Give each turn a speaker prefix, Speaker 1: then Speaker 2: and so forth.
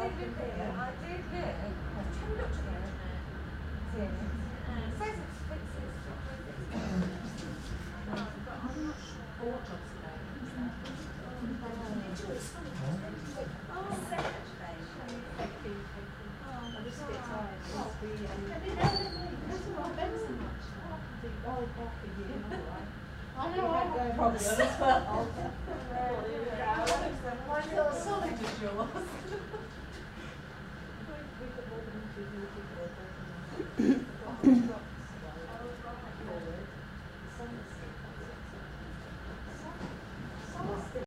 Speaker 1: did look at it. I did look. Have you looked at it? Yeah. It says it's fixed. But I'm not sure. All jobs today. I know I had a problem as well.